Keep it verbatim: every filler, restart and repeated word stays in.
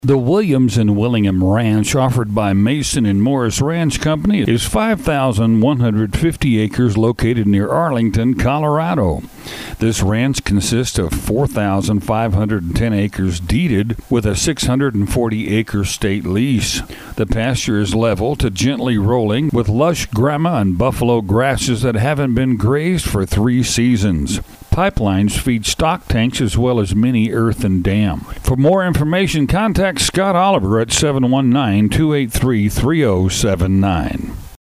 The Williams and Willingham Ranch, offered by Mason and Morris Ranch Company, is five thousand one hundred fifty acres located near Arlington, Colorado. This ranch consists of four thousand five hundred ten acres deeded with a six hundred forty acre state lease. The pasture is level to gently rolling with lush grama and buffalo grasses that haven't been grazed for three seasons. Pipelines feed stock tanks as well as mini earthen dam. For more information, contact Scott Oliver at seven one nine, two eight three, three zero seven nine.